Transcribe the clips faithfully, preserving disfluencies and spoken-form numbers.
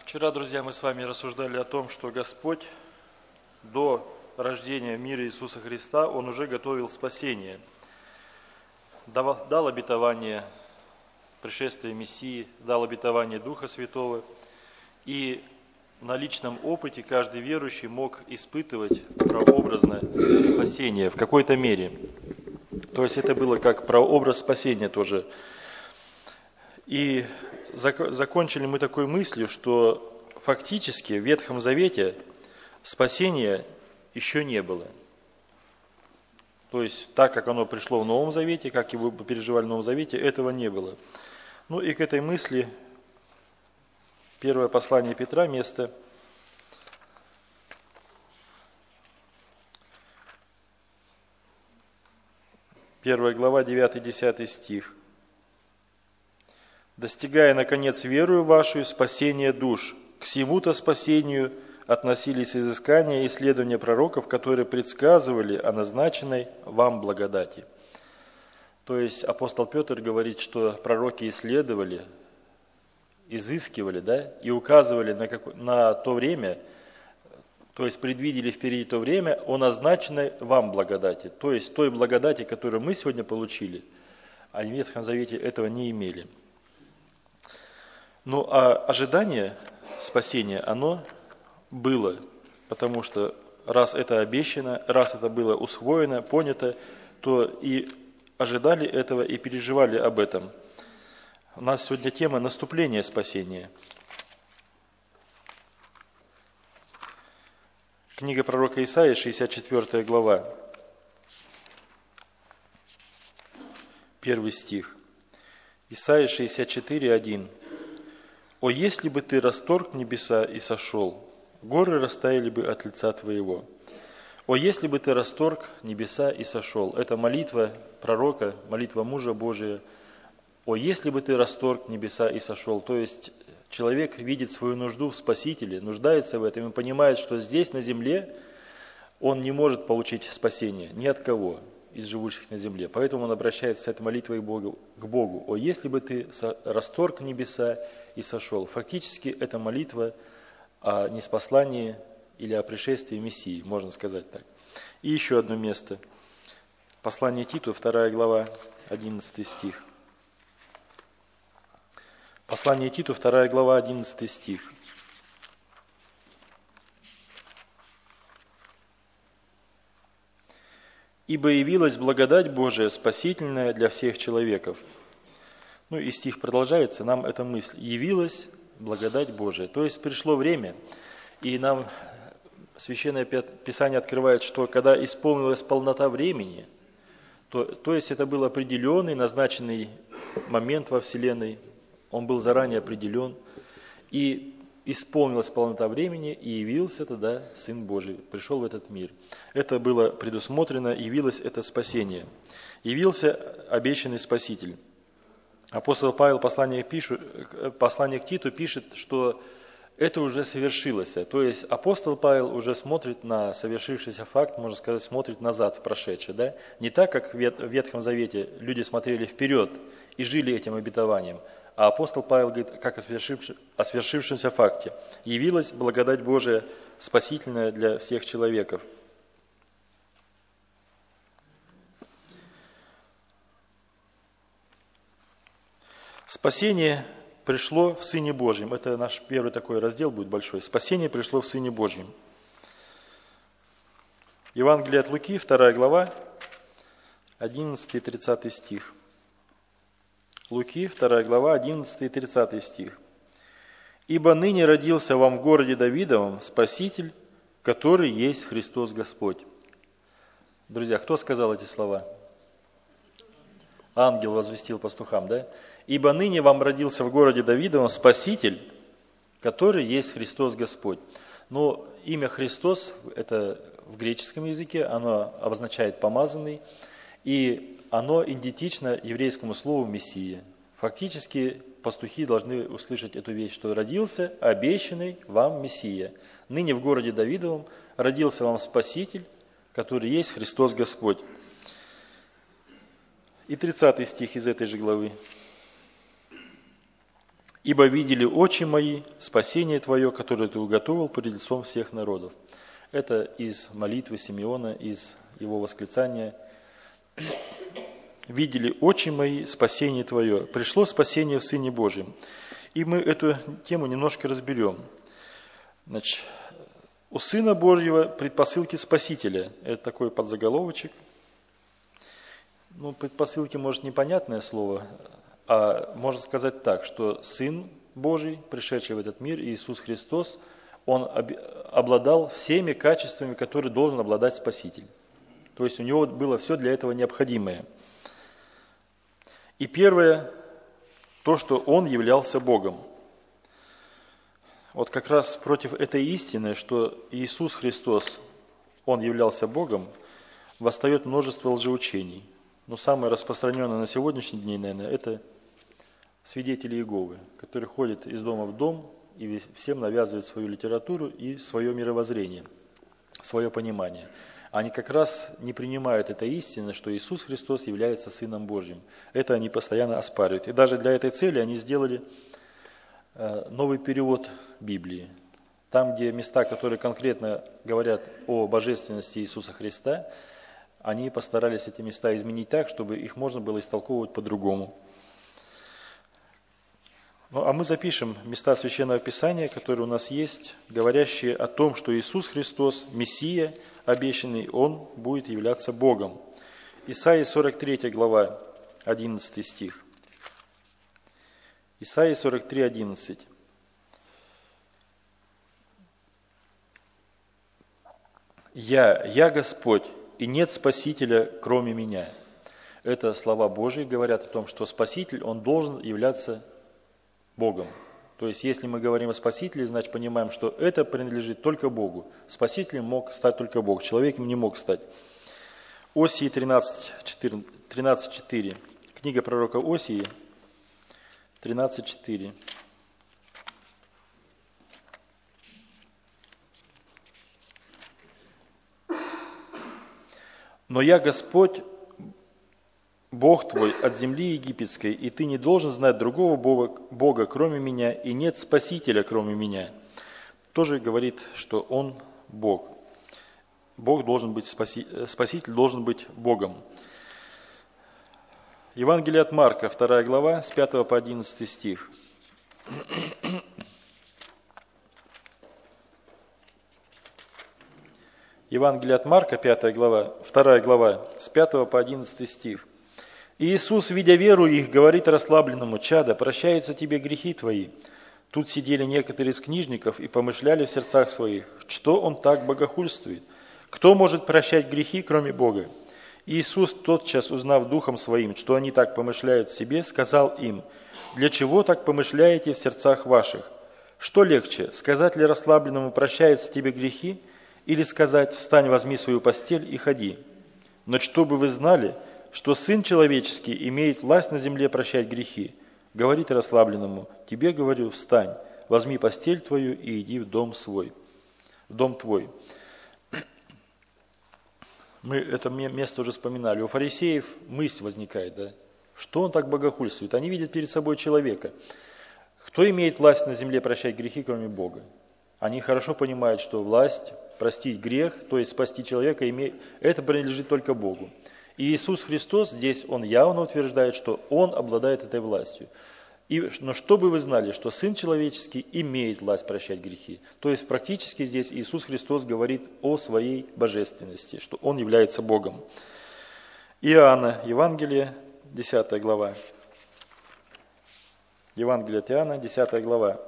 Вчера, друзья, мы с вами рассуждали о том, что Господь до рождения в мире Иисуса Христа, Он уже готовил спасение, дал, дал обетование пришествия Мессии, дал обетование Духа Святого, и на личном опыте каждый верующий мог испытывать прообразное спасение в какой-то мере. То есть это было как прообраз спасения тоже. И закончили мы такой мыслью, что фактически в Ветхом Завете спасения еще не было. То есть так, как оно пришло в Новом Завете, как его переживали в Новом Завете, этого не было. Ну и к этой мысли первое послание Петра, место первая глава, девятый-десятый стих. «Достигая, наконец, верую вашу, спасения душ, к сему-то спасению относились изыскания и исследования пророков, которые предсказывали о назначенной вам благодати». То есть апостол Петр говорит, что пророки исследовали, изыскивали, да, и указывали на, как, на то время, то есть предвидели впереди то время о назначенной вам благодати. То есть той благодати, которую мы сегодня получили, а в Ветхом Завете этого не имели. Ну, а ожидание спасения, оно было, потому что раз это обещано, раз это было усвоено, понято, то и ожидали этого, и переживали об этом. У нас сегодня тема наступления спасения. Книга пророка Исаии, шестьдесят четвёртая глава, первый стих. Исаия шестьдесят четыре, один. «О, если бы ты расторг небеса и сошел, горы растаяли бы от лица твоего. О, если бы ты расторг небеса и сошел». Это молитва пророка, молитва мужа Божия. «О, если бы ты расторг небеса и сошел». То есть человек видит свою нужду в Спасителе, нуждается в этом и понимает, что здесь, на земле, он не может получить спасение ни от кого из живущих на земле. Поэтому он обращается с этой молитвой к Богу. К Богу. «О, если бы ты расторг небеса и сошел». Фактически это молитва о ниспослании или о пришествии Мессии, можно сказать так. И еще одно место. Послание Титу, вторая глава, одиннадцатый стих. Послание Титу, вторая глава, одиннадцатый стих. «Ибо явилась благодать Божия, спасительная для всех человеков». Ну и стих продолжается, нам эта мысль. «Явилась благодать Божия». То есть пришло время, и нам Священное Писание открывает, что когда исполнилась полнота времени, то, то есть это был определенный, назначенный момент во Вселенной, он был заранее определен, и исполнилась полнота времени, и явился тогда Сын Божий, пришел в этот мир. Это было предусмотрено, явилось это спасение. Явился обещанный Спаситель. Апостол Павел в послании, пишет, послании к Титу пишет, что это уже совершилось. То есть апостол Павел уже смотрит на совершившийся факт, можно сказать, смотрит назад в прошедшее. Да? Не так, как в Ветхом Завете люди смотрели вперед и жили этим обетованием, а апостол Павел говорит, как о, свершившем, о свершившемся факте. Явилась благодать Божия, спасительная для всех человеков. Спасение пришло в Сыне Божьем. Это наш первый такой раздел будет большой. Спасение пришло в Сыне Божьем. Евангелие от Луки, вторая глава, одиннадцатый-тридцатый стих. Луки, вторая глава, одиннадцатый-тридцатый стих. «Ибо ныне родился вам в городе Давидовом Спаситель, который есть Христос Господь». Друзья, кто сказал эти слова? Ангел возвестил пастухам, да? «Ибо ныне вам родился в городе Давидовом Спаситель, который есть Христос Господь». Но имя Христос, это в греческом языке, оно обозначает «помазанный», и оно идентично еврейскому слову «мессия». Фактически пастухи должны услышать эту вещь, что родился обещанный вам Мессия. Ныне в городе Давидовом родился вам Спаситель, который есть Христос Господь. И тридцатый стих из этой же главы. Ибо видели очи мои спасение Твое, которое Ты уготовил пред лицом всех народов». Это из молитвы Симеона, из его восклицания. «Видели очи мои спасение Твое». Пришло спасение в Сыне Божьем. И мы эту тему немножко разберем. Значит, у Сына Божьего предпосылки Спасителя. Это такой подзаголовочек. Ну, предпосылки, может, непонятное слово, а можно сказать так, что Сын Божий, пришедший в этот мир, Иисус Христос, Он обладал всеми качествами, которые должен обладать Спаситель. То есть у Него было все для этого необходимое. И первое, то, что Он являлся Богом. Вот как раз против этой истины, что Иисус Христос, Он являлся Богом, восстает множество лжеучений. Но самое распространенное на сегодняшний день, наверное, это свидетели Иеговы, которые ходят из дома в дом и всем навязывают свою литературу и свое мировоззрение, свое понимание. Они как раз не принимают этой истины, что Иисус Христос является Сыном Божьим. Это они постоянно оспаривают. И даже для этой цели они сделали новый перевод Библии. Там, где места, которые конкретно говорят о божественности Иисуса Христа, они постарались эти места изменить так, чтобы их можно было истолковывать по-другому. Ну, а мы запишем места Священного Писания, которые у нас есть, говорящие о том, что Иисус Христос, Мессия обещанный, Он будет являться Богом. Исайя сорок третья глава, одиннадцатый стих. Исайя сорок три, одиннадцать. «Я, я Господь, и нет Спасителя, кроме Меня». Это слова Божьи говорят о том, что Спаситель, Он должен являться Богом. То есть, если мы говорим о Спасителе, значит, понимаем, что это принадлежит только Богу. Спасителем мог стать только Бог, человек им не мог стать. Осии тринадцать, четыре. Книга пророка Осии, тринадцать, четыре. «Но я Господь, Бог твой от земли египетской, и ты не должен знать другого Бога, Бога, кроме Меня, и нет Спасителя, кроме Меня». Тоже говорит, что Он Бог. Бог должен быть, спаси, Спаситель должен быть Богом. Евангелие от Марка, вторая глава, с пятого по одиннадцатый стих. Евангелие от Марка, пятая глава, вторая глава, с пятого по одиннадцатый стих. «И Иисус, видя веру их, говорит расслабленному: чадо, прощаются тебе грехи твои. Тут сидели некоторые из книжников и помышляли в сердцах своих, что он так богохульствует. Кто может прощать грехи, кроме Бога? И Иисус, тотчас узнав духом своим, что они так помышляют в себе, сказал им: для чего так помышляете в сердцах ваших? Что легче, сказать ли расслабленному: прощаются тебе грехи, или сказать: встань, возьми свою постель и ходи? Но чтобы вы знали, что Сын Человеческий имеет власть на земле прощать грехи, говорит расслабленному: тебе говорю, встань, возьми постель твою и иди в дом свой, в дом твой». Мы это место уже вспоминали. У фарисеев мысль возникает, да? Что он так богохульствует? Они видят перед собой человека. Кто имеет власть на земле прощать грехи, кроме Бога? Они хорошо понимают, что власть простить грех, то есть спасти человека, это принадлежит только Богу. И Иисус Христос здесь, Он явно утверждает, что Он обладает этой властью. И, но чтобы вы знали, что Сын Человеческий имеет власть прощать грехи. То есть практически здесь Иисус Христос говорит о Своей божественности, что Он является Богом. Иоанна, Евангелие, десятая глава. Евангелие от Иоанна, десятая глава.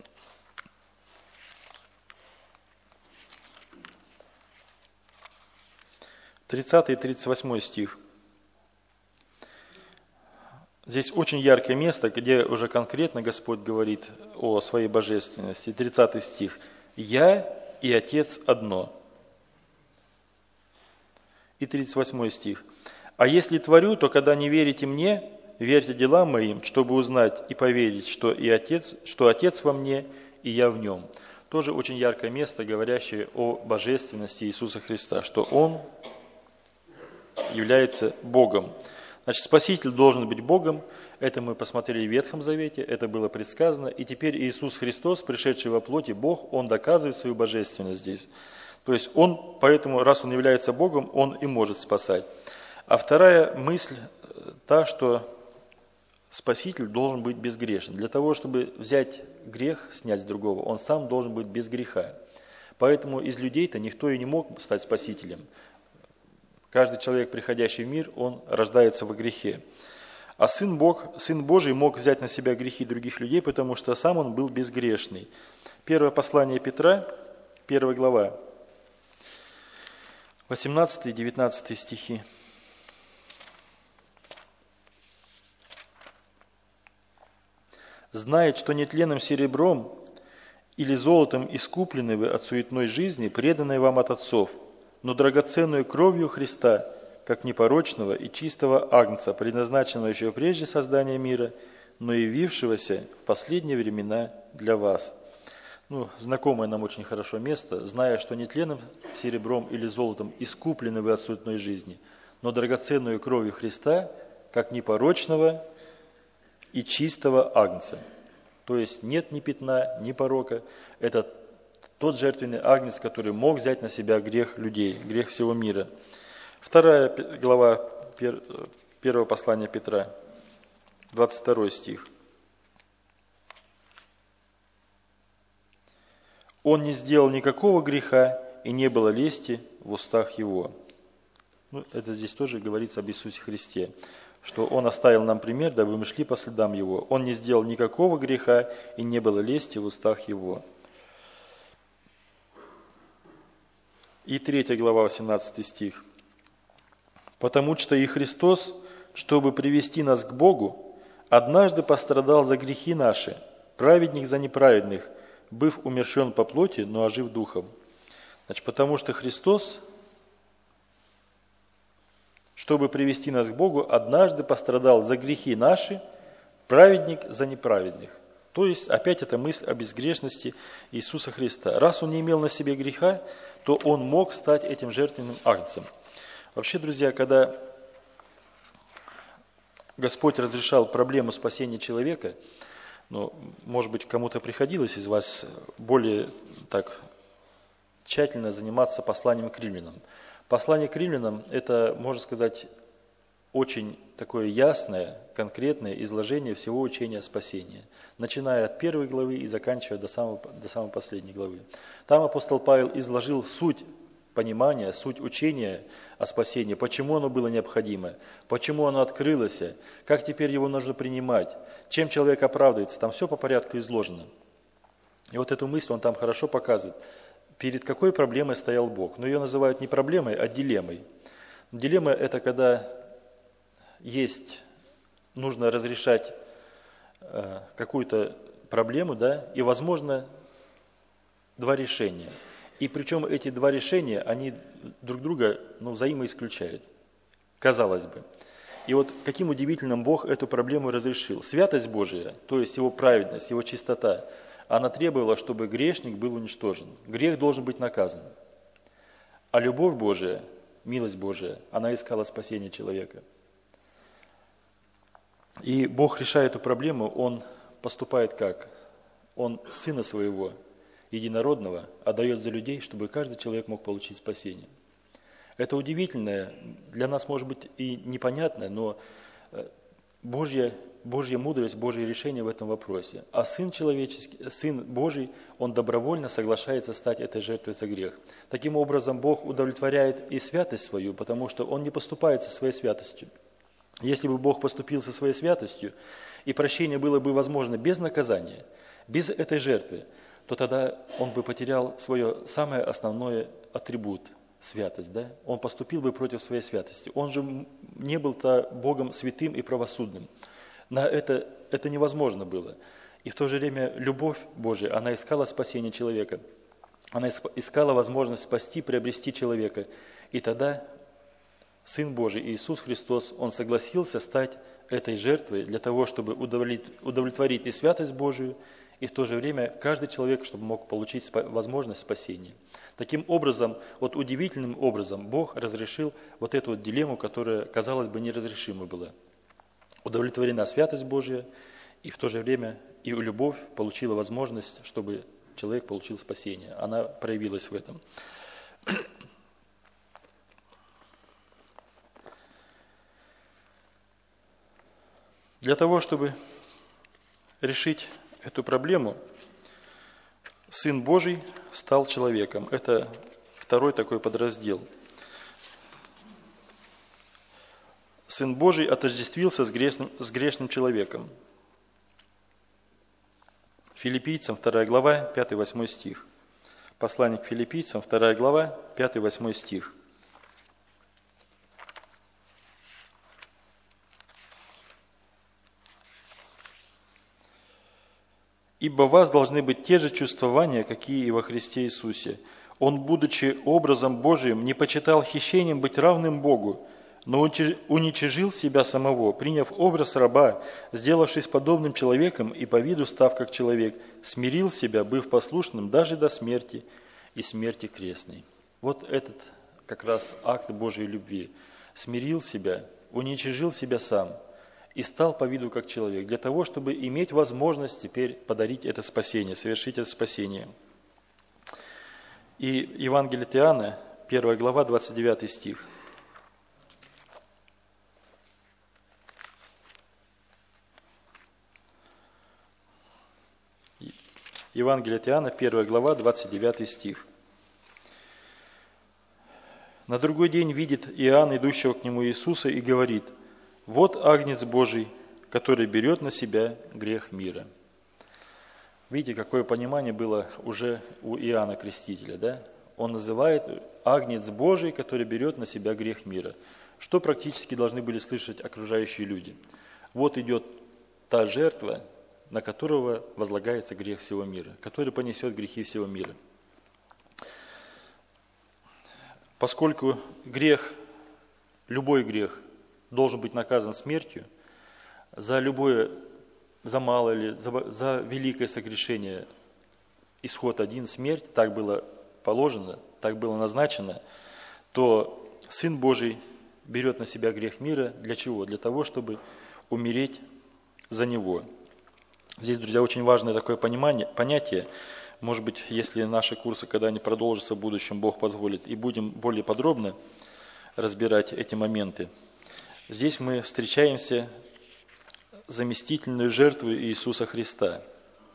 тридцатый и тридцать восьмой стих. Здесь очень яркое место, где уже конкретно Господь говорит о своей божественности. тридцатый стих. «Я и Отец одно». И тридцать восьмой стих. «А если творю, то когда не верите мне, верьте делам моим, чтобы узнать и поверить, что, и Отец, что Отец во мне, и я в нем». Тоже очень яркое место, говорящее о божественности Иисуса Христа, что Он является Богом. Значит, Спаситель должен быть Богом. Это мы посмотрели в Ветхом Завете, это было предсказано. И теперь Иисус Христос, пришедший во плоти, Бог, Он доказывает свою божественность здесь. То есть Он, поэтому, раз Он является Богом, Он и может спасать. А вторая мысль та, что Спаситель должен быть безгрешен. Для того, чтобы взять грех, снять с другого, Он сам должен быть без греха. Поэтому из людей-то никто и не мог стать Спасителем. Каждый человек, приходящий в мир, он рождается во грехе. А Сын, Бог, Сын Божий мог взять на себя грехи других людей, потому что сам Он был безгрешный. Первое послание Петра, первая глава, восемнадцатый-девятнадцатый стихи. «Знает, что нетленным серебром или золотом искуплены вы от суетной жизни, преданной вам от отцов, но драгоценную кровью Христа, как непорочного и чистого агнца, предназначенного еще прежде создания мира, но явившегося в последние времена для вас». Ну, знакомое нам очень хорошо место. «Зная, что нетленным серебром или золотом искуплены вы от суетной жизни, но драгоценную кровью Христа, как непорочного и чистого агнца». То есть нет ни пятна, ни порока. Это тот жертвенный агнец, который мог взять на себя грех людей, грех всего мира. Вторая глава первого послания Петра, двадцать второй стих. «Он не сделал никакого греха, и не было лести в устах его». Ну, это здесь тоже говорится об Иисусе Христе, что Он оставил нам пример, дабы мы шли по следам Его. Он не сделал никакого греха, и не было лести в устах Его. И третья глава, восемнадцатый стих. «Потому что и Христос, чтобы привести нас к Богу, однажды пострадал за грехи наши, праведник за неправедных, быв умерщен по плоти, но ожив духом». Значит, потому что Христос, чтобы привести нас к Богу, однажды пострадал за грехи наши, праведник за неправедных. То есть, опять эта мысль о безгрешности Иисуса Христа. Раз Он не имел на себе греха, то Он мог стать этим жертвенным агнцем. Вообще, друзья, когда Господь разрешал проблему спасения человека, ну, может быть, кому-то приходилось из вас более так тщательно заниматься посланием к римлянам. Послание к римлянам – это, можно сказать, очень такое ясное, конкретное изложение всего учения спасения, начиная от первой главы и заканчивая до, самого, до самой последней главы. Там апостол Павел изложил суть понимания, суть учения о спасении, почему оно было необходимо, почему оно открылось, как теперь его нужно принимать, чем человек оправдывается. Там все по порядку изложено. И вот эту мысль он там хорошо показывает. Перед какой проблемой стоял Бог? Но ее называют не проблемой, а дилеммой. Дилемма – это когда есть, нужно разрешать э, какую-то проблему, да, и, возможно, два решения. И причем эти два решения, они друг друга ну, взаимоисключают, казалось бы. И вот каким удивительным Бог эту проблему разрешил. Святость Божия, то есть Его праведность, Его чистота, она требовала, чтобы грешник был уничтожен. Грех должен быть наказан. А любовь Божия, милость Божия, она искала спасения человека. И Бог, решая эту проблему, Он поступает как? Он Сына Своего, Единородного, отдает за людей, чтобы каждый человек мог получить спасение. Это удивительное, для нас может быть и непонятное, но Божья, Божья мудрость, Божье решение в этом вопросе. А Сын человеческий, Сын Божий, Он добровольно соглашается стать этой жертвой за грех. Таким образом, Бог удовлетворяет и святость свою, потому что Он не поступает со своей святостью. Если бы Бог поступил со своей святостью, и прощение было бы возможно без наказания, без этой жертвы, то тогда Он бы потерял свое самое основное атрибут – святость. Да? Он поступил бы против своей святости. Он же не был-то Богом святым и правосудным. На это, это невозможно было. И в то же время любовь Божия, она искала спасение человека. Она искала возможность спасти, приобрести человека. И тогда Сын Божий, Иисус Христос, Он согласился стать этой жертвой для того, чтобы удовлетворить и святость Божию, и в то же время каждый человек, чтобы мог получить возможность спасения. Таким образом, вот удивительным образом Бог разрешил вот эту вот дилемму, которая, казалось бы, неразрешима была. удовлетворена святость Божья, и в то же время и любовь получила возможность, чтобы человек получил спасение. Она проявилась в этом. Для того, чтобы решить эту проблему, Сын Божий стал человеком. Это второй такой подраздел. Сын Божий отождествился с грешным, с грешным человеком. Филиппийцам, вторая глава, пятый-восьмой стих. Послание к Филиппийцам, вторая глава, пятый-восьмой стих. «Ибо у вас должны быть те же чувствования, какие и во Христе Иисусе. Он, будучи образом Божиим, не почитал хищением быть равным Богу, но уничижил себя самого, приняв образ раба, сделавшись подобным человеком и по виду став как человек, смирил себя, быв послушным даже до смерти и смерти крестной». Вот этот как раз акт Божьей любви. Смирил себя, уничижил себя сам и стал по виду как человек, для того, чтобы иметь возможность теперь подарить это спасение, совершить это спасение. И Евангелие от Иоанна, первая глава, двадцать девятый стих. Евангелие от Иоанна, первая глава, двадцать девятый стих. «На другой день видит Иоанн, идущего к нему Иисуса, и говорит: вот Агнец Божий, который берет на себя грех мира». Видите, какое понимание было уже у Иоанна Крестителя, да? Он называет Агнец Божий, который берет на себя грех мира. Что практически должны были слышать окружающие люди? Вот идет та жертва, на которого возлагается грех всего мира, который понесет грехи всего мира. Поскольку грех, любой грех, должен быть наказан смертью, за любое, за малое или за, за великое согрешение исход один – смерть, так было положено, так было назначено, то Сын Божий берет на себя грех мира для чего? Для того, чтобы умереть за него. Здесь, друзья, очень важное такое понимание, понятие. Может быть, если наши курсы когда-нибудь продолжатся в будущем, Бог позволит, и будем более подробно разбирать эти моменты. Здесь мы встречаемся с заместительной жертвой Иисуса Христа.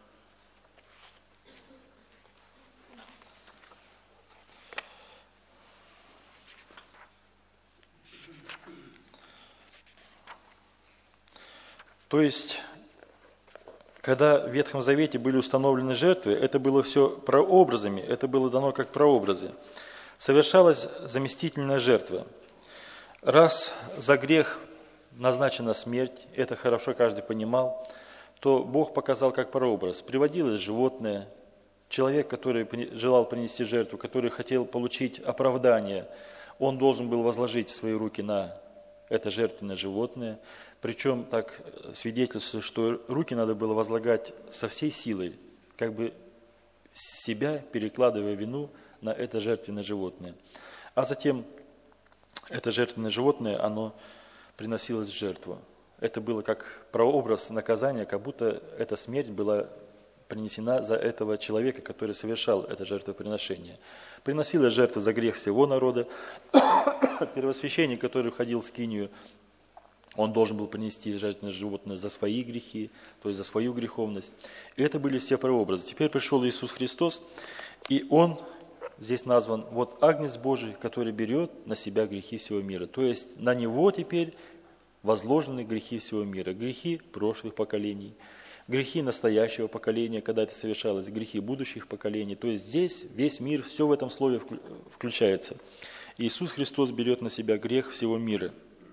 То есть, когда в Ветхом Завете были установлены жертвы, это было все прообразами, это было дано как прообразы. Совершалась заместительная жертва. Раз за грех назначена смерть, это хорошо каждый понимал, то Бог показал как прообраз. Приводилось животное, человек, который желал принести жертву, который хотел получить оправдание, он должен был возложить свои руки на это жертвенное животное. Причем так свидетельствует, что руки надо было возлагать со всей силой, как бы себя перекладывая вину на это жертвенное животное. А затем это жертвенное животное, оно приносилось в жертву. Это было как прообраз наказания, как будто эта смерть была принесена за этого человека, который совершал это жертвоприношение. Приносилась жертва за грех всего народа. Первосвященник, который входил в скинию, он должен был принести жертвенное животное за свои грехи, то есть за свою греховность. И это были все прообразы. Теперь пришел Иисус Христос, и Он здесь назван вот Агнец Божий, который берет на себя грехи всего мира. То есть на Него теперь возложены грехи всего мира. Грехи прошлых поколений, грехи настоящего поколения, когда это совершалось, грехи будущих поколений. То есть здесь весь мир, все в этом слове включается. Иисус Христос берет на себя грех всего мира.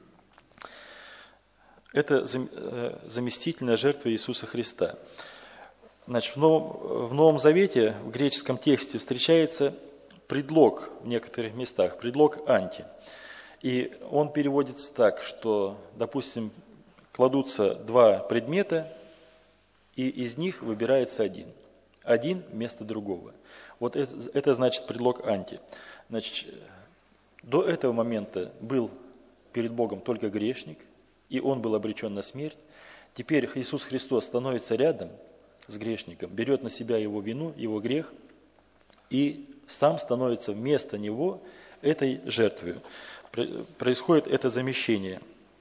Это заместительная жертва Иисуса Христа. Значит, в Новом, в Новом Завете, в греческом тексте встречается предлог в некоторых местах, предлог «анти». И он переводится так, что, допустим, кладутся два предмета, и из них выбирается один. Один вместо другого. Вот это, это значит предлог «анти». Значит, до этого момента был перед Богом только грешник, и он был обречен на смерть. Теперь Иисус Христос становится рядом с грешником, берет на себя его вину, его грех, и сам становится вместо него этой жертвой. Происходит это замещение.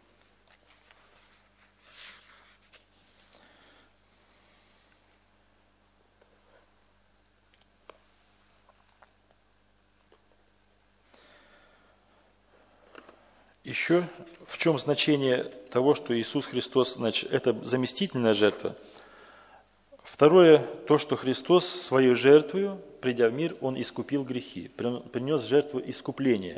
Еще в чем значение того, что Иисус Христос, значит, это заместительная жертва. Второе, то, что Христос своей жертвою, придя в мир, Он искупил грехи, принес жертву искупления.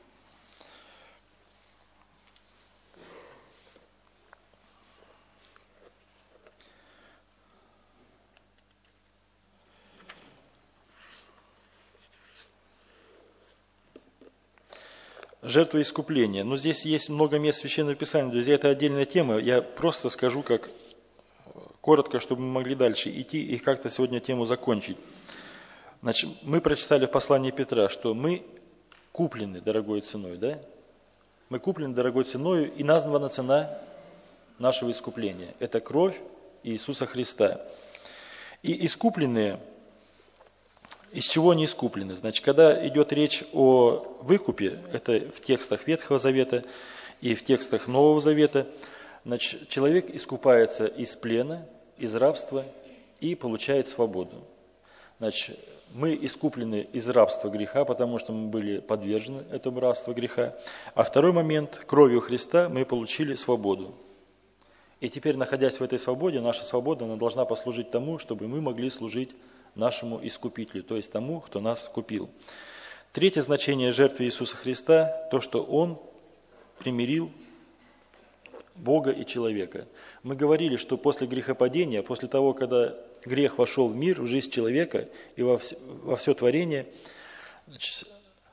Жертва искупления. Но здесь есть много мест Священного Писания, друзья, это отдельная тема. Я просто скажу как коротко, чтобы мы могли дальше идти и как-то сегодня тему закончить. Значит, мы прочитали в послании Петра, что мы куплены дорогой ценой, да? Мы куплены дорогой ценой, и названа цена нашего искупления. Это кровь Иисуса Христа. И искупленные, из чего они искуплены? Значит, когда идет речь о выкупе, это в текстах Ветхого Завета и в текстах Нового Завета, значит, человек искупается из плена, из рабства и получает свободу. Значит, мы искуплены из рабства греха, потому что мы были подвержены этому рабству греха. А второй момент, кровью Христа мы получили свободу. И теперь, находясь в этой свободе, наша свобода она должна послужить тому, чтобы мы могли служить нашему Искупителю, то есть тому, кто нас купил. Третье значение жертвы Иисуса Христа, то, что Он примирил Бога и человека. Мы говорили, что после грехопадения, после того, когда грех вошел в мир, в жизнь человека и во все, во все творение, значит,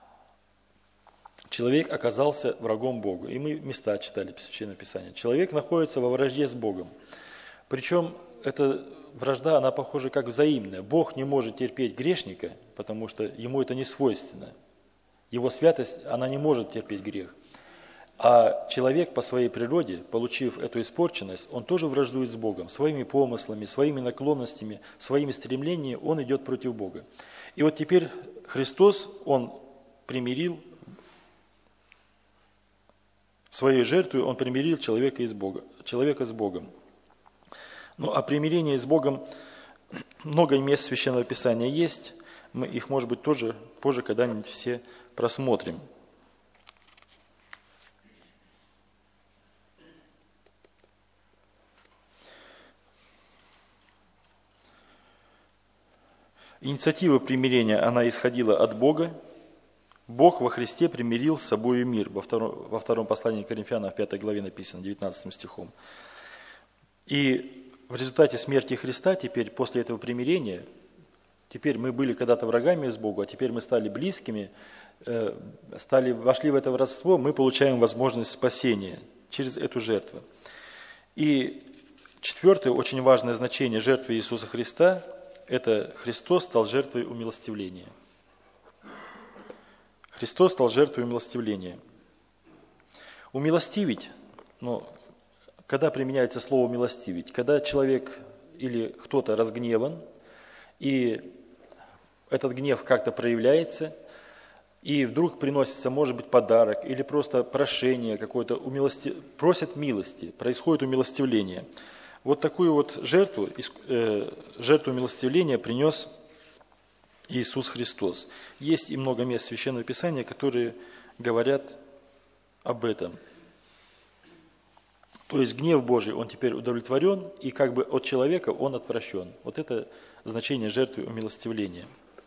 человек оказался врагом Бога. И мы места читали в Священном Писании. Человек находится во вражде с Богом. Причем эта вражда, она похожа как взаимная. Бог не может терпеть грешника, потому что ему это не свойственно. Его святость, она не может терпеть грех. А человек по своей природе, получив эту испорченность, он тоже враждует с Богом, своими помыслами, своими наклонностями, своими стремлениями, он идет против Бога. И вот теперь Христос, Он примирил своей жертвой, Он примирил человека, из Бога, человека с Богом. Ну, а примирение с Богом, много мест Священного Писания есть, мы их, может быть, тоже позже когда-нибудь все просмотрим. Инициатива примирения, она исходила от Бога. Бог во Христе примирил с собою мир. Во втором, во втором послании к Коринфянам, в пятой главе написано, девятнадцатым стихом. И в результате смерти Христа, теперь после этого примирения, теперь мы были когда-то врагами с Богом, а теперь мы стали близкими, стали, вошли в это родство, мы получаем возможность спасения через эту жертву. И четвертое, очень важное значение жертвы Иисуса Христа – это Христос стал жертвой умилостивления. Христос стал жертвой умилостивления. Умилостивить, ну, когда применяется слово «умилостивить», когда человек или кто-то разгневан, и этот гнев как-то проявляется, и вдруг приносится, может быть, подарок или просто прошение какое-то, умилости... просят милости, происходит умилостивление. Вот такую вот жертву, жертву милостивления принес Иисус Христос. Есть и много мест Священного Писания, которые говорят об этом. То есть гнев Божий, он теперь удовлетворен, и как бы от человека он отвращен. Вот это значение жертвы умилостивления.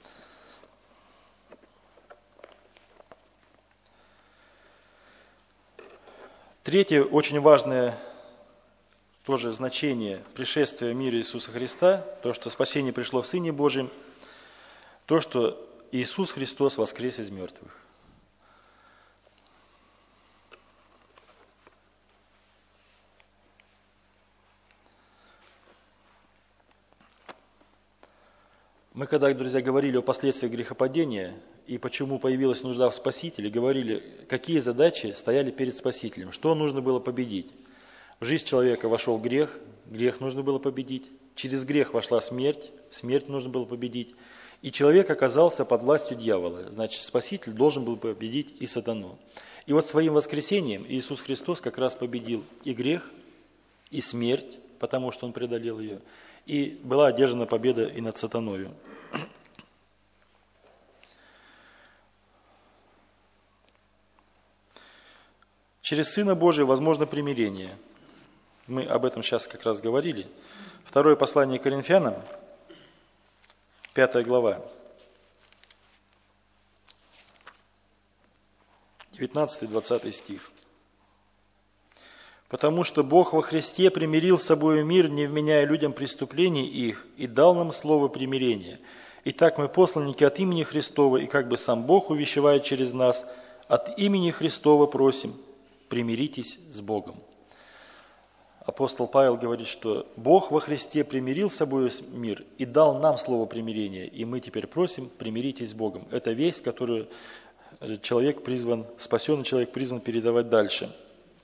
Третье, очень важное тоже значение пришествия в мир Иисуса Христа, то, что спасение пришло в Сыне Божьем, то, что Иисус Христос воскрес из мертвых. Мы когда, друзья, говорили о последствиях грехопадения и почему появилась нужда в Спасителе, говорили, какие задачи стояли перед Спасителем, что нужно было победить. В жизнь человека вошел грех, грех нужно было победить. Через грех вошла смерть, смерть нужно было победить. И человек оказался под властью дьявола. Значит, Спаситель должен был победить и сатану. И вот своим воскресением Иисус Христос как раз победил и грех, и смерть, потому что Он преодолел ее, и была одержана победа и над сатаною. Через Сына Божия возможно примирение. Мы об этом сейчас как раз говорили. Второе послание Коринфянам, пятая глава, девятнадцатый-двадцатый стих. «Потому что Бог во Христе примирил с собою мир, не вменяя людям преступлений их, и дал нам слово примирения. Итак, мы посланники от имени Христова, и как бы сам Бог увещевает через нас, от имени Христова просим, примиритесь с Богом». Апостол Павел говорит, что Бог во Христе примирил с собой мир и дал нам слово примирения, и мы теперь просим, примиритесь с Богом. Это весть, которую человек призван, спасенный человек призван передавать дальше.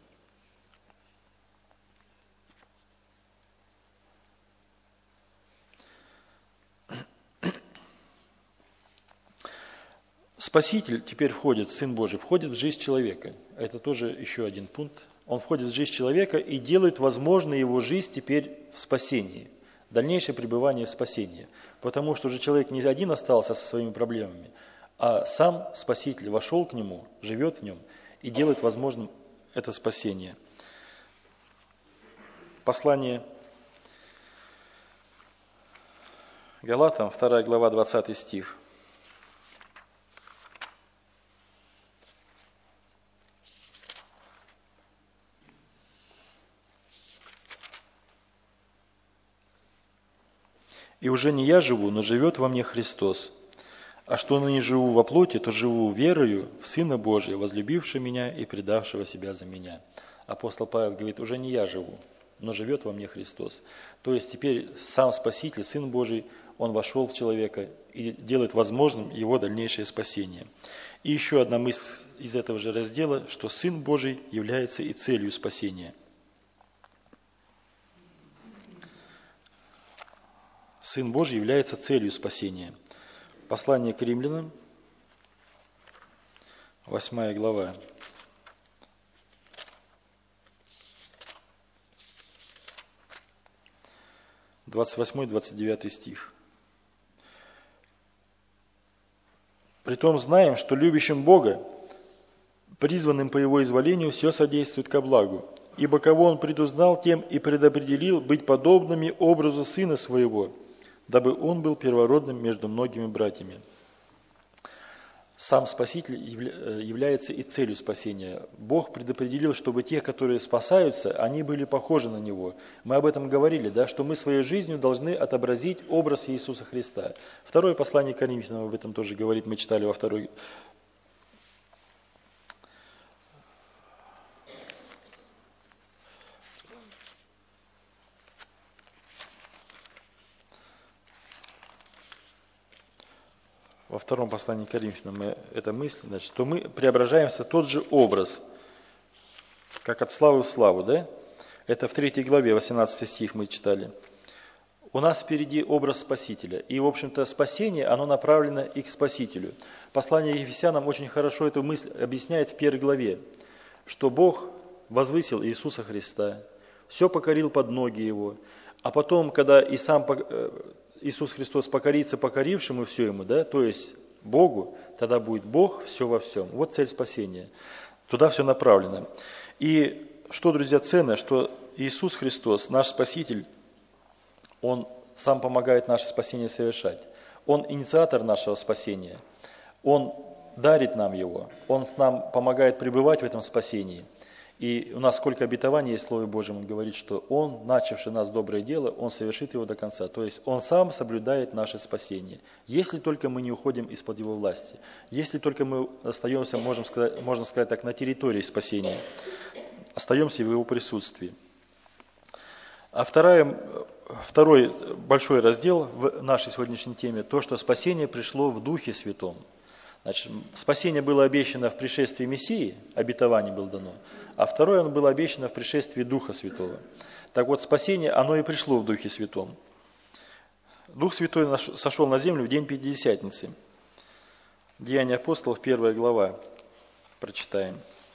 Спаситель теперь входит, Сын Божий, входит в жизнь человека. Это тоже еще один пункт. Он входит в жизнь человека и делает возможной его жизнь теперь в спасении, дальнейшее пребывание в спасении. Потому что уже человек не один остался со своими проблемами, а сам Спаситель вошел к нему, живет в нем и делает возможным это спасение. Послание Галатам, вторая глава, двадцатый стих. «И уже не я живу, но живет во мне Христос. А что ныне живу во плоти, то живу верою в Сына Божия, возлюбившего меня и предавшего себя за меня». Апостол Павел говорит, уже не я живу, но живет во мне Христос. То есть теперь сам Спаситель, Сын Божий, Он вошел в человека и делает возможным его дальнейшее спасение. И еще одна мысль из этого же раздела, что Сын Божий является и целью спасения. Сын Божий является целью спасения. Послание к римлянам, восьмая глава. двадцать восьмой - двадцать девятый стих. «Притом знаем, что любящим Бога, призванным по Его изволению, все содействует ко благу. Ибо кого Он предузнал, тем и предопределил быть подобными образу Сына Своего, дабы Он был первородным между многими братьями». Сам Спаситель является и целью спасения. Бог предопределил, чтобы те, которые спасаются, они были похожи на Него. Мы об этом говорили, да, что мы своей жизнью должны отобразить образ Иисуса Христа. Второе послание Коринфянам об этом тоже говорит, мы читали во второй. Во втором послании к Коринфянам мы, эта мысль, значит, что мы преображаемся в тот же образ, как от славы в славу, да? Это в третьей главе, восемнадцатый стих мы читали. У нас впереди образ Спасителя. И, в общем-то, спасение, оно направлено и к Спасителю. Послание Ефесянам очень хорошо эту мысль объясняет в первой главе, что Бог возвысил Иисуса Христа, все покорил под ноги Его, а потом, когда и сам Иисус Христос покорится покорившему все Ему, да, то есть Богу, тогда будет Бог все во всем. Вот цель спасения. Туда все направлено. И что, друзья, ценно, что Иисус Христос, наш Спаситель, Он сам помогает наше спасение совершать. Он инициатор нашего спасения. Он дарит нам его. Он нам помогает пребывать в этом спасении. И у нас сколько обетований есть в Слове Божьем, Он говорит, что Он, начавший нас доброе дело, Он совершит его до конца. То есть Он сам соблюдает наше спасение. Если только мы не уходим из-под Его власти. Если только мы остаемся, можем сказать, можно сказать так, на территории спасения. Остаемся в Его присутствии. А вторая, второй большой раздел в нашей сегодняшней теме, то, что спасение пришло в Духе Святом. Значит, спасение было обещано в пришествии Мессии, обетование было дано, а второе оно было обещано в пришествии Духа Святого. Так вот, спасение, оно и пришло в Духе Святом. Дух Святой сошел на землю в день Пятидесятницы. Деяния апостолов, первая глава, прочитаем.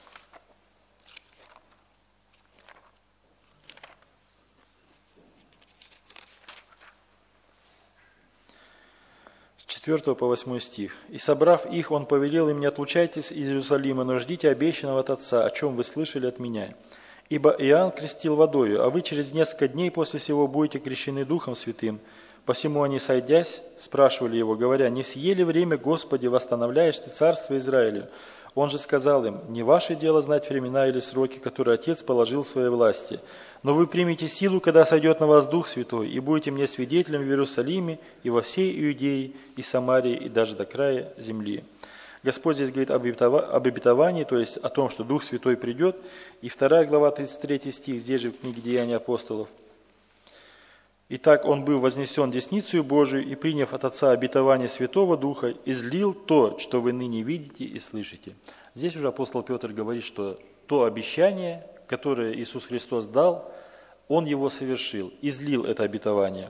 С четвёртого по восьмой стих. «И собрав их, он повелел им: не отлучайтесь из Иерусалима, но ждите обещанного от Отца, о чем вы слышали от меня. Ибо Иоанн крестил водою, а вы через несколько дней после сего будете крещены Духом Святым. Посему они, сойдясь, спрашивали его, говоря: не сие ли время, Господи, восстановляешь ты царство Израилю? Он же сказал им: не ваше дело знать времена или сроки, которые Отец положил в своей власти. Но вы примете силу, когда сойдет на вас Дух Святой, и будете мне свидетелем в Иерусалиме и во всей Иудее и Самарии, и даже до края земли». Господь здесь говорит об обетовании, то есть о том, что Дух Святой придет. И вторая глава, тридцать третий стих, здесь же в книге Деяний апостолов. «Итак, он был вознесен десницею Божию и, приняв от Отца обетование Святого Духа, излил то, что вы ныне видите и слышите». Здесь уже апостол Петр говорит, что то обещание, которое Иисус Христос дал, Он его совершил, излил это обетование.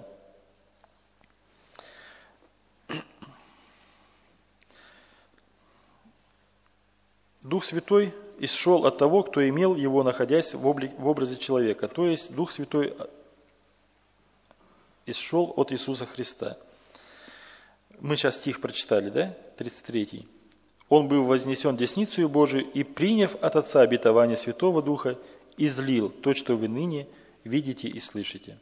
Дух Святой исшел от того, кто имел его, находясь в образе человека. То есть Дух Святой исшел от Иисуса Христа. Мы сейчас стих прочитали, да? тридцать третий. «Он был вознесен десницею Божию и, приняв от Отца обетование Святого Духа, излил то, что вы ныне видите и слышите».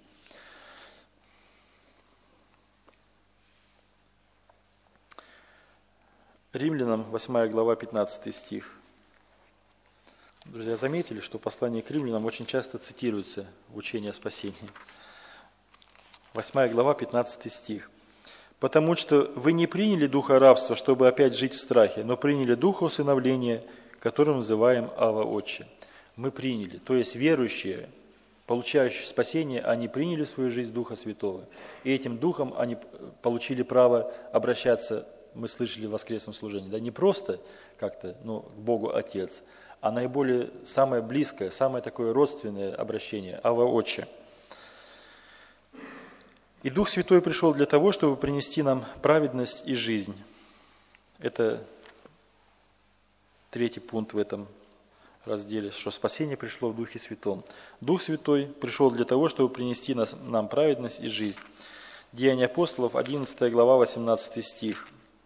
Римлянам, восьмая глава, пятнадцатый стих. Друзья, заметили, что послание к римлянам очень часто цитируется в учении о спасении. восьмая глава, пятнадцатый стих. «Потому что вы не приняли духа рабства, чтобы опять жить в страхе, но приняли духа усыновления, которым называем Ава Отче». Мы приняли, то есть верующие, получающие спасение, они приняли в свою жизнь Духа Святого. И этим Духом они получили право обращаться, мы слышали в воскресном служении, да, не просто как-то, ну, к Богу Отец, а наиболее самое близкое, самое такое родственное обращение, Ава Отче. И Дух Святой пришел для того, чтобы принести нам праведность и жизнь. Это третий пункт в этом разделе, что спасение пришло в Духе Святом. Дух Святой пришел для того, чтобы принести нам праведность и жизнь. Деяния апостолов, одиннадцатая глава, восемнадцатый стих.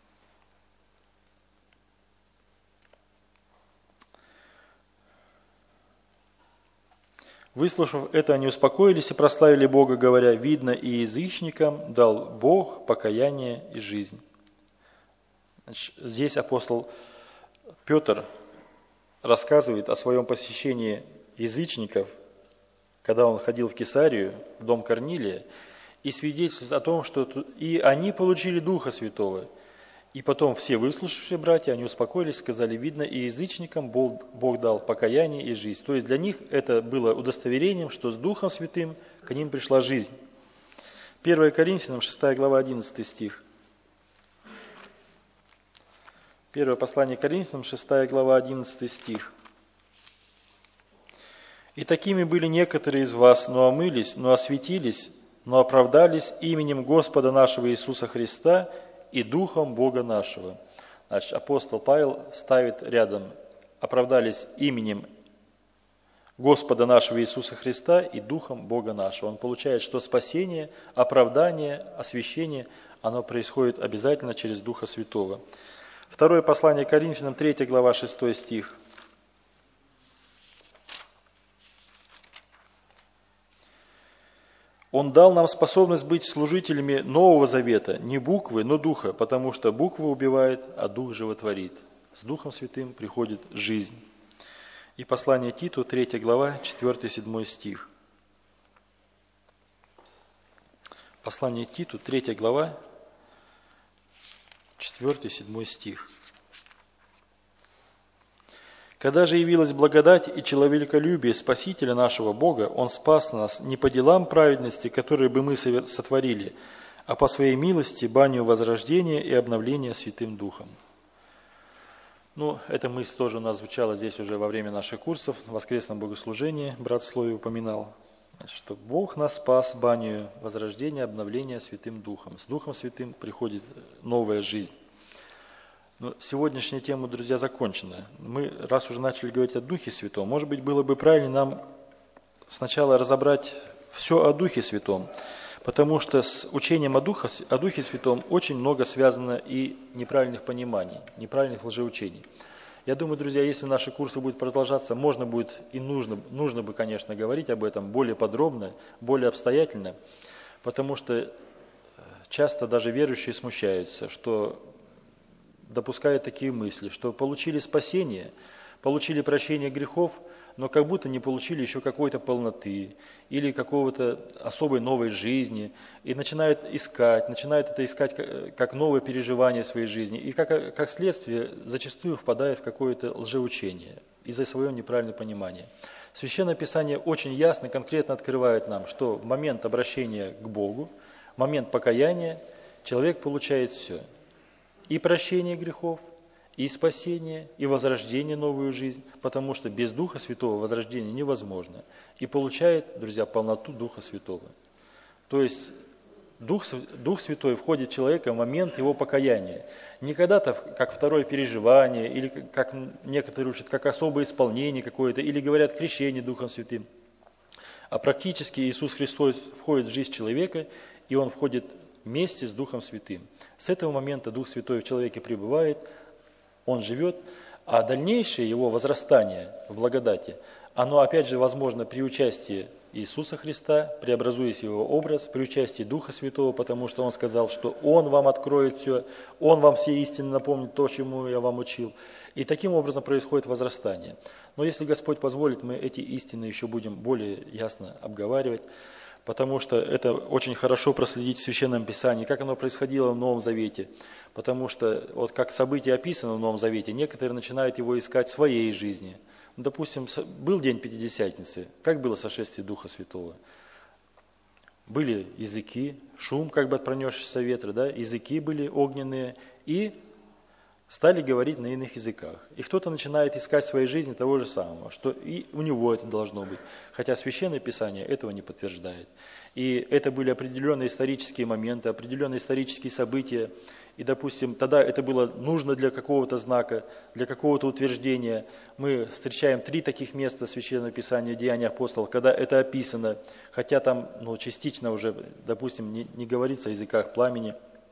«Выслушав это, они успокоились и прославили Бога, говоря: видно, и язычникам дал Бог покаяние и жизнь». Значит, здесь апостол Петр рассказывает о своем посещении язычников, когда он ходил в Кесарию, в дом Корнилия, и свидетельствует о том, что и они получили Духа Святого. И потом все выслушавшие братья, они успокоились, сказали: видно, и язычникам Бог, Бог дал покаяние и жизнь. То есть для них это было удостоверением, что с Духом Святым к ним пришла жизнь. первое Коринфянам, шестая глава, одиннадцатый стих. Первое послание Коринфянам, шестая глава, одиннадцатый стих. «И такими были некоторые из вас, но омылись, но осветились, но оправдались именем Господа нашего Иисуса Христа и Духом Бога нашего». Значит, апостол Павел ставит рядом: оправдались именем Господа нашего Иисуса Христа и Духом Бога нашего. Он получает, что спасение, оправдание, освящение, оно происходит обязательно через Духа Святого. Второе послание Коринфянам, третья глава, шестой стих. «Он дал нам способность быть служителями Нового Завета, не буквы, но Духа, потому что буква убивает, а Дух животворит». С Духом Святым приходит жизнь. И послание Титу, третья глава, четвёртый-седьмой стих. Послание Титу, третья глава, четвёртый-седьмой стих. «Когда же явилась благодать и человеколюбие Спасителя нашего Бога, Он спас нас не по делам праведности, которые бы мы сотворили, а по своей милости, банию возрождения и обновления Святым Духом». Ну, эта мысль тоже у нас звучала здесь уже во время наших курсов, в воскресном богослужении, брат в слове упоминал, что Бог нас спас банию возрождения, обновления Святым Духом. С Духом Святым приходит новая жизнь. Но сегодняшняя тема, друзья, закончена. Мы, раз уже начали говорить о Духе Святом, может быть, было бы правильно нам сначала разобрать все о Духе Святом, потому что с учением о Духе, о Духе Святом очень много связано и неправильных пониманий, неправильных лжеучений. Я думаю, друзья, если наши курсы будут продолжаться, можно будет и нужно, нужно бы, конечно, говорить об этом более подробно, более обстоятельно, потому что часто даже верующие смущаются, что допускают такие мысли, что получили спасение, получили прощение грехов, но как будто не получили еще какой-то полноты или какого-то особой новой жизни, и начинают искать, начинают это искать как, как новое переживание своей жизни, и как, как следствие зачастую впадают в какое-то лжеучение из-за своего неправильного понимания. Священное Писание очень ясно, конкретно открывает нам, что в момент обращения к Богу, в момент покаяния человек получает все. И прощение грехов, и спасение, и возрождение, новую жизнь, потому что без Духа Святого возрождение невозможно. И получает, друзья, полноту Духа Святого. То есть Дух, Дух Святой входит в человека в момент его покаяния. Не когда-то как второе переживание, или как некоторые учат, как особое исполнение какое-то, или говорят крещение Духом Святым. А практически Иисус Христос входит в жизнь человека, и Он входит вместе с Духом Святым. С этого момента Дух Святой в человеке пребывает, он живет, а дальнейшее его возрастание в благодати, оно опять же возможно при участии Иисуса Христа, преобразуясь в его образ, при участии Духа Святого, потому что Он сказал, что Он вам откроет все, Он вам все истины напомнит то, чему я вам учил. И таким образом происходит возрастание. Но если Господь позволит, мы эти истины еще будем более ясно обговаривать, потому что это очень хорошо проследить в Священном Писании, как оно происходило в Новом Завете. Потому что, вот как событие описано в Новом Завете, некоторые начинают его искать в своей жизни. Допустим, был день Пятидесятницы, как было сошествие Духа Святого? Были языки, шум как бы от пронесшегося ветра, да? Языки были огненные, и стали говорить на иных языках. И кто-то начинает искать в своей жизни того же самого, что и у него это должно быть. Хотя Священное Писание этого не подтверждает. И это были определенные исторические моменты, определенные исторические события. И, допустим, тогда это было нужно для какого-то знака, для какого-то утверждения. Мы встречаем три таких места Священного Писания, Деяния апостолов, когда это описано, хотя там ну, частично уже, допустим, не, не говорится о языках пламени,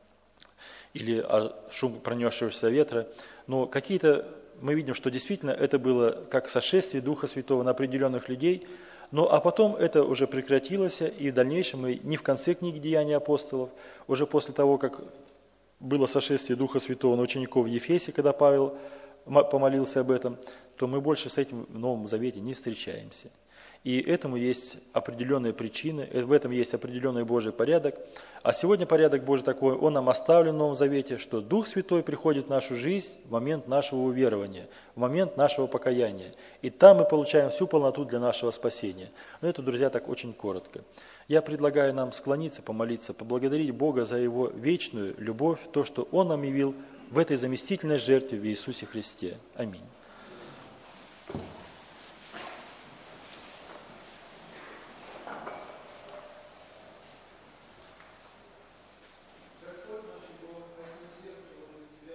или о шум пронесшегося ветра, но какие-то, мы видим, что действительно это было как сошествие Духа Святого на определенных людей, но а потом это уже прекратилось, и в дальнейшем, мы не в конце книги Деяний апостолов, уже после того, как было сошествие Духа Святого на учеников в Ефесе, когда Павел помолился об этом, то мы больше с этим в Новом Завете не встречаемся. И этому есть определенные причины, в этом есть определенный Божий порядок. А сегодня порядок Божий такой, он нам оставлен в Новом Завете, что Дух Святой приходит в нашу жизнь в момент нашего уверования, в момент нашего покаяния. И там мы получаем всю полноту для нашего спасения. Но это, друзья, так очень коротко. Я предлагаю нам склониться, помолиться, поблагодарить Бога за Его вечную любовь, то, что Он нам явил в этой заместительной жертве в Иисусе Христе. Аминь.